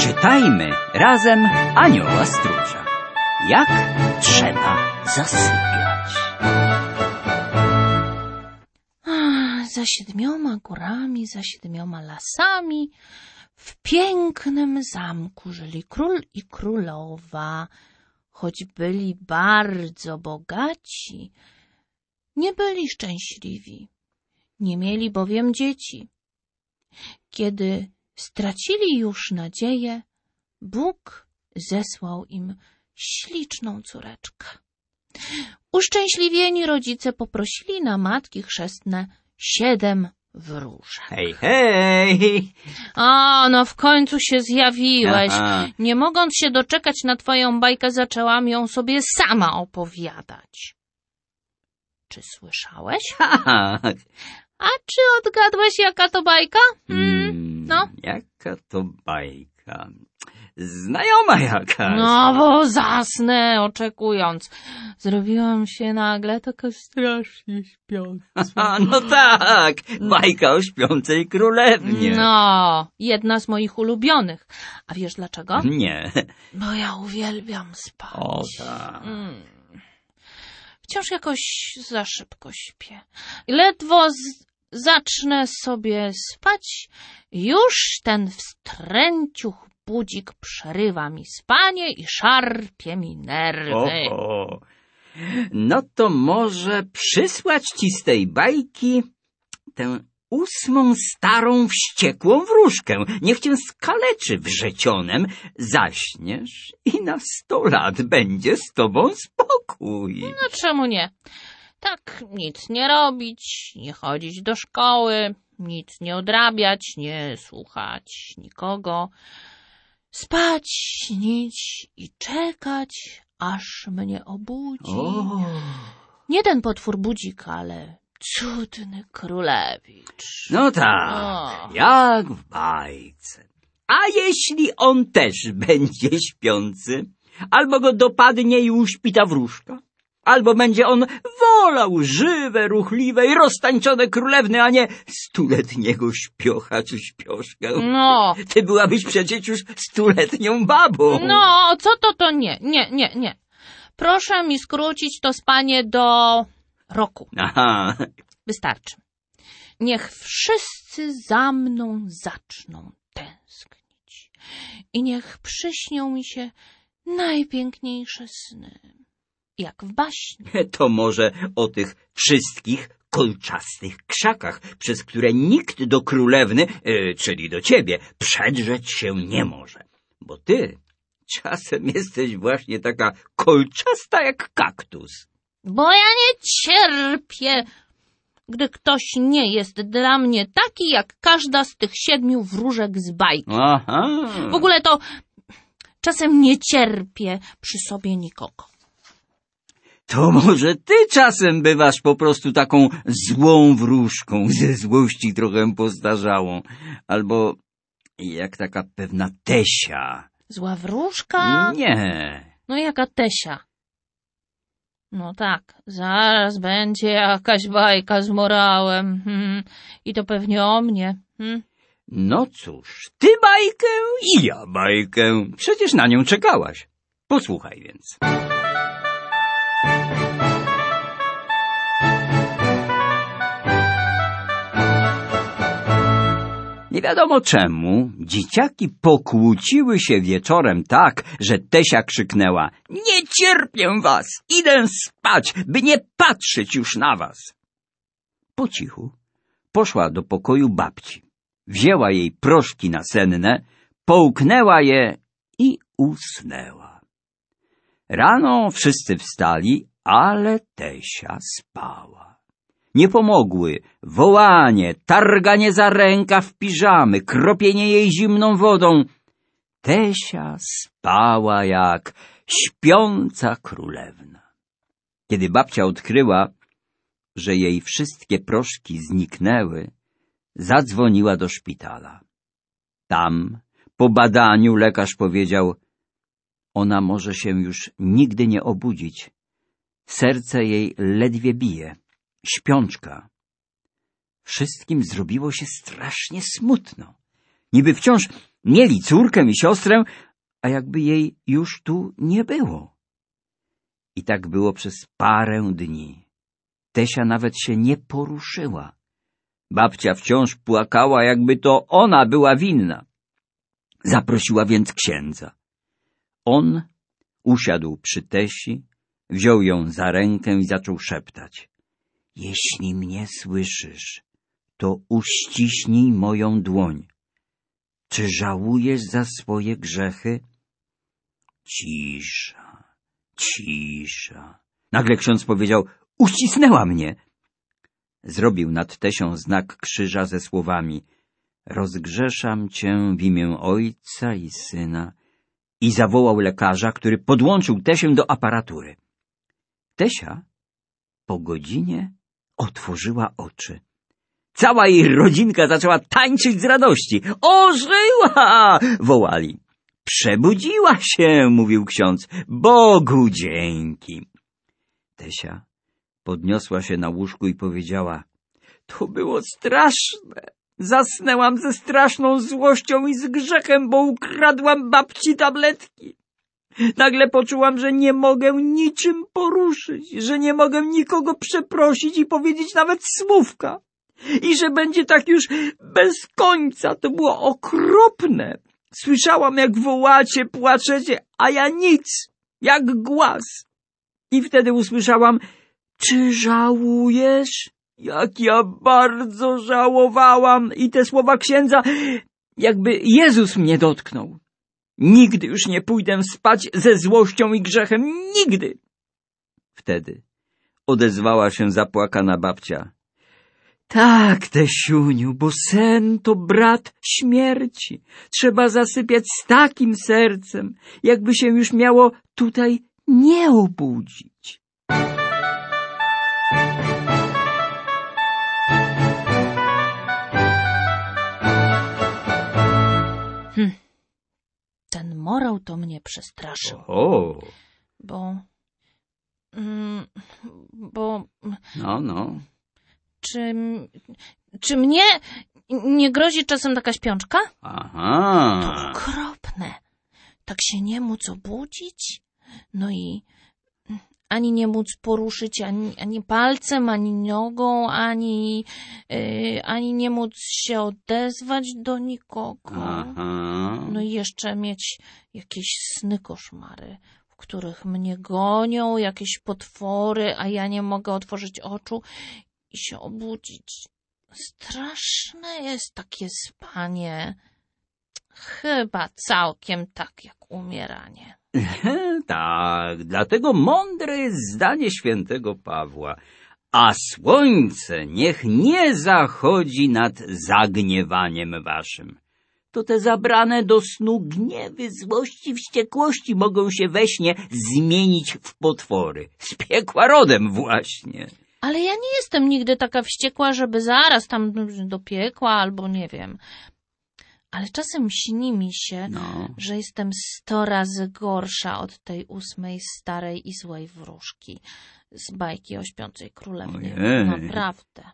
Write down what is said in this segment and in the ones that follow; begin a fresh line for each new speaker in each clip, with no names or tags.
Czytajmy razem Anioła Stróża. Jak trzeba zasypiać.
Za 7 górami, za 7 lasami, w pięknym zamku żyli król i królowa. Choć byli bardzo bogaci, nie byli szczęśliwi. Nie mieli bowiem dzieci. Kiedy stracili już nadzieję, Bóg zesłał im śliczną córeczkę. Uszczęśliwieni rodzice poprosili na matki chrzestne 7 wróżek.
Hej, hej!
A, no w końcu się zjawiłeś.
Aha.
Nie mogąc się doczekać na twoją bajkę, zaczęłam ją sobie sama opowiadać. Czy słyszałeś?
Tak.
A czy odgadłeś, jaka to bajka? No.
Jaka to bajka? Znajoma jakaś.
No, bo zasnę, oczekując. Zrobiłam się nagle taka strasznie śpiąca.
No tak, bajka o śpiącej królewnie.
No, jedna z moich ulubionych. A wiesz dlaczego?
Nie.
Bo ja uwielbiam spać.
O tak.
Wciąż jakoś za szybko śpię. Ledwo zacznę sobie spać, już ten wstręciuch budzik przerywa mi spanie i szarpie mi nerwy.
O. No to może przysłać ci z tej bajki tę 8. starą wściekłą wróżkę. Niech cię skaleczy wrzecionem, zaśniesz i na 100 lat będzie z tobą spokój.
No czemu nie? Tak nic nie robić, nie chodzić do szkoły, nic nie odrabiać, nie słuchać nikogo. Spać, śnić i czekać, aż mnie obudzi. Nie ten potwór budzik, ale cudny królewicz.
No tak, jak w bajce. A jeśli on też będzie śpiący, albo go dopadnie i uśpi ta wróżka, albo będzie on wolał żywe, ruchliwe i roztańczone królewny, a nie 100-letniego śpiocha czy śpioszkę.
No.
Ty byłabyś przecież już 100-letnią babą.
No, co to nie. Nie. Proszę mi skrócić to spanie do roku.
Aha.
Wystarczy. Niech wszyscy za mną zaczną tęsknić i niech przyśnią mi się najpiękniejsze sny, jak w baśni.
To może o tych wszystkich kolczastych krzakach, przez które nikt do królewny, czyli do ciebie, przedrzeć się nie może. Bo ty czasem jesteś właśnie taka kolczasta jak kaktus.
Bo ja nie cierpię, gdy ktoś nie jest dla mnie taki, jak każda z tych 7 wróżek z bajki.
Aha.
W ogóle to czasem nie cierpię przy sobie nikogo.
To może ty czasem bywasz po prostu taką złą wróżką, ze złości trochę postarzałą. Albo jak taka pewna Tesia.
Zła wróżka?
Nie.
No jaka Tesia? No tak, zaraz będzie jakaś bajka z morałem. I to pewnie o mnie.
No cóż, ty bajkę i ja bajkę. Przecież na nią czekałaś. Posłuchaj więc. Nie wiadomo czemu dzieciaki pokłóciły się wieczorem tak, że Tesia krzyknęła: nie cierpię was, idę spać, by nie patrzeć już na was. Po cichu poszła do pokoju babci, wzięła jej proszki nasenne, połknęła je i usnęła. Rano wszyscy wstali, ale Tesia spała. Nie pomogły wołanie, targanie za rękaw piżamy, kropienie jej zimną wodą. Tesia spała jak śpiąca królewna. Kiedy babcia odkryła, że jej wszystkie proszki zniknęły, zadzwoniła do szpitala. Tam, po badaniu, lekarz powiedział: ona może się już nigdy nie obudzić. Serce jej ledwie bije. Śpiączka. Wszystkim zrobiło się strasznie smutno. Niby wciąż Mieli córkę i siostrę, a jakby jej już tu nie było. I tak było przez parę dni. Tesia nawet się nie poruszyła. Babcia wciąż płakała, jakby to ona była winna. Zaprosiła więc księdza. On usiadł przy Tesi, wziął ją za rękę i zaczął szeptać. Jeśli mnie słyszysz, to uściśnij moją dłoń. Czy żałujesz za swoje grzechy? Cisza, cisza. Nagle ksiądz powiedział, uścisnęła mnie. Zrobił nad Tesią znak krzyża ze słowami, rozgrzeszam cię w imię Ojca i Syna, i zawołał lekarza, który podłączył Tesię do aparatury. Tesia po godzinie otworzyła oczy. Cała jej rodzinka zaczęła tańczyć z radości. Ożyła! Wołali. Przebudziła się, mówił ksiądz. Bogu dzięki. Tesia podniosła się na łóżku i powiedziała, to było straszne. Zasnęłam ze straszną złością i z grzechem, bo ukradłam babci tabletki. Nagle poczułam, że nie mogę niczym poruszyć, że nie mogę nikogo przeprosić i powiedzieć nawet słówka. I że będzie tak już bez końca. To było okropne. Słyszałam, jak wołacie, płaczecie, a ja nic, jak głaz. I wtedy usłyszałam, czy żałujesz? Jak ja bardzo żałowałam. I te słowa księdza, jakby Jezus mnie dotknął. Nigdy już nie pójdę spać ze złością i grzechem. Nigdy. Wtedy odezwała się zapłakana babcia. Tak, Tesiuniu, bo sen to brat śmierci. Trzeba zasypiać z takim sercem, jakby się już miało tutaj nie obudzić.
Ten morał to mnie przestraszył.
O.
Bo...
No.
Czy mnie nie grozi czasem taka śpiączka?
Aha.
To okropne. Tak się nie móc obudzić? No i ani nie móc poruszyć ani palcem, ani nogą, ani nie móc się odezwać do nikogo.
Aha.
No i jeszcze mieć jakieś sny koszmary, w których mnie gonią jakieś potwory, a ja nie mogę otworzyć oczu i się obudzić. Straszne jest takie spanie. Chyba całkiem tak jak umieranie.
Tak, dlatego mądre jest zdanie świętego Pawła. A słońce niech nie zachodzi nad zagniewaniem waszym. To te zabrane do snu gniewy, złości, wściekłości mogą się we śnie zmienić w potwory. Z piekła rodem właśnie.
Ale ja nie jestem nigdy taka wściekła, żeby zaraz tam do piekła albo nie wiem. Ale czasem śni mi się, że jestem 100 razy gorsza od tej 8 starej i złej wróżki z bajki o śpiącej królewnie. Naprawdę.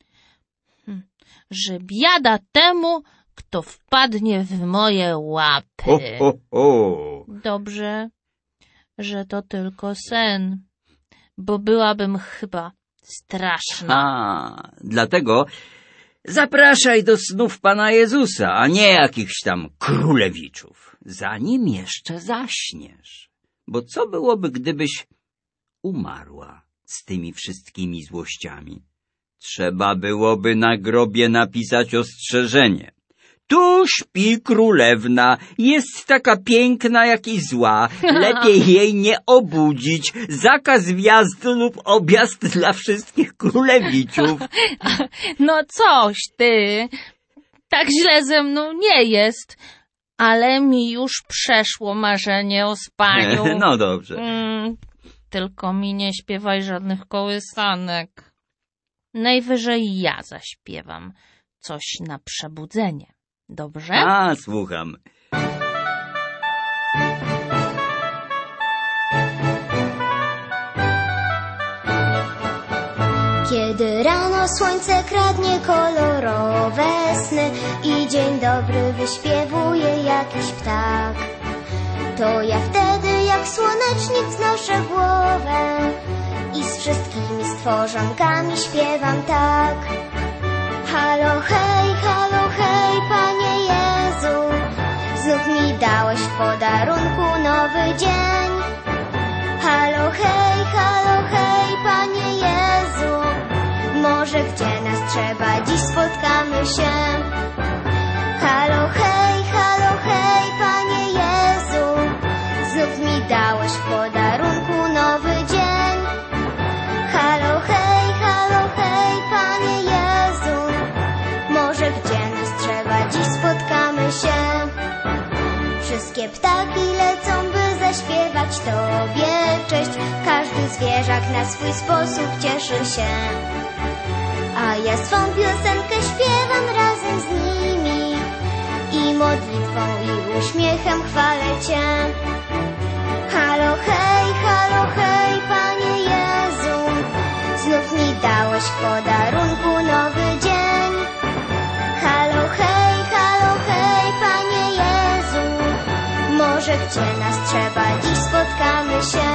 Że biada temu, kto wpadnie w moje łapy. Dobrze, że to tylko sen, bo byłabym chyba straszna.
Dlatego zapraszaj do snów Pana Jezusa, a nie jakichś tam królewiczów, zanim jeszcze zaśniesz. Bo co byłoby, gdybyś umarła z tymi wszystkimi złościami? Trzeba byłoby na grobie napisać ostrzeżenie. Tu śpi królewna, jest taka piękna jak i zła, lepiej jej nie obudzić, zakaz wjazdu lub objazd dla wszystkich królewiciów.
No coś ty, tak źle ze mną nie jest, ale mi już przeszło marzenie o spaniu.
No dobrze.
Tylko mi nie śpiewaj żadnych kołysanek. Najwyżej ja zaśpiewam coś na przebudzenie. Dobrze?
Słucham.
Kiedy rano słońce kradnie kolorowe sny i dzień dzień dobry wyśpiewuje jakiś ptak. To ja wtedy jak słonecznik wznoszę głowę i z wszystkimi stworzonkami śpiewam tak. Halo hej, Panie Jezu, znów mi dałeś w podarunku nowy dzień. Halo hej, Panie Jezu, może gdzie nas trzeba, dziś spotkamy się. Halo hej, Panie Jezu, znów mi dałeś w podarunku nowy dzień. Halo hej, Panie Jezu, może gdzie nas trzeba, dziś spotkamy się. Wszystkie ptaki lecą, by zaśpiewać Tobie cześć. Każdy zwierzak na swój sposób cieszy się, a ja swą piosenkę śpiewam razem z nimi i modlitwą i uśmiechem chwalę Cię. Halo hej, Panie Jezu, znów mi dałeś w podarunku nowy dzień. Halo hej, Panie Jezu, może gdzie nas trzeba, dziś spotkamy się.